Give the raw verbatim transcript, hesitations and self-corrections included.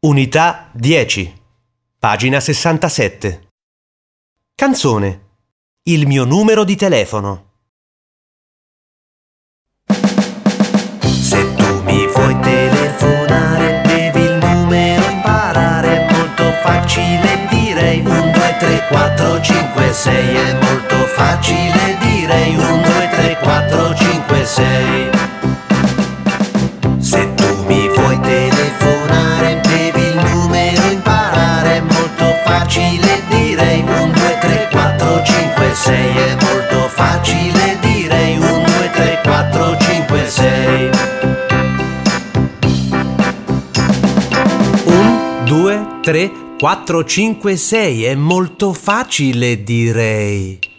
Unità dieci, pagina sessantasette. Canzone. Il mio numero di telefono. Se tu mi vuoi telefonare, devi il numero imparare. È molto facile, direi uno, due, tre, quattro, cinque, sei. È molto facile, direi uno, due, tre, quattro, cinque, sei. Se tu mi vuoi telefonare, devi il numero imparare. È molto facile, direi uno, due, tre, quattro, cinque, sei. È molto facile, direi uno, due, tre, quattro, cinque, sei. uno, due, tre, quattro, cinque, sei. È molto facile, direi.